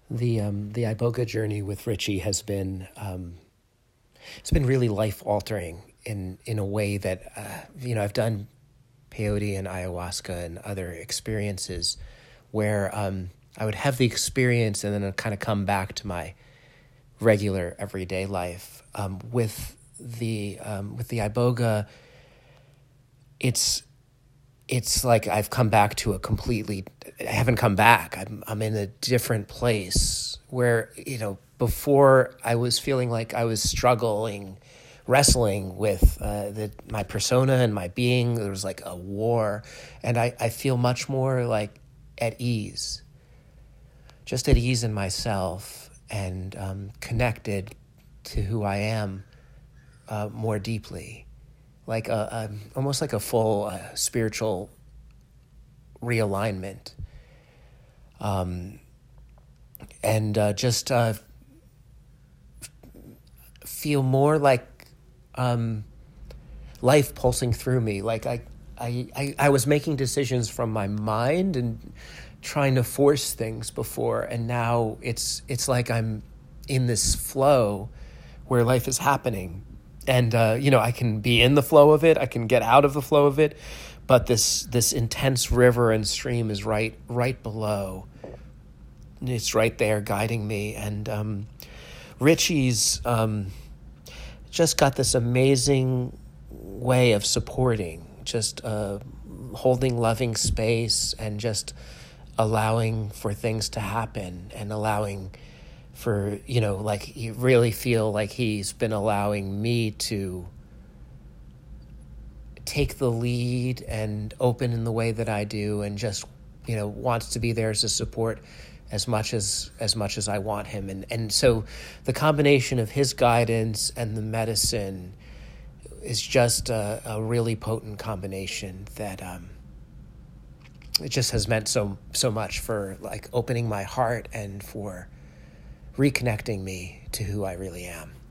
The Iboga journey with Richie has been it's been really life altering in a way that I've done peyote and ayahuasca and other experiences where I would have the experience and then I'd kind of come back to my regular everyday life. With the Iboga, it's like I've come back to I haven't come back. I'm in a different place where, before I was feeling like I was wrestling with my persona and my being. There was like a war, and I feel much more like at ease, just at ease in myself and connected to who I am more deeply. Like almost like a full spiritual realignment, and just feel more like life pulsing through me. Like I was making decisions from my mind and trying to force things before, and now it's like I'm in this flow where life is happening. And, I can be in the flow of it. I can get out of the flow of it. But this intense river and stream is right below. It's right there guiding me. And Richie's just got this amazing way of supporting, just holding loving space and just allowing for things to happen and allowing for, like you really feel like he's been allowing me to take the lead and open in the way that I do, and just, wants to be there as a support as much as I want him. And so the combination of his guidance and the medicine is just a really potent combination that it just has meant so much for like opening my heart and for reconnecting me to who I really am.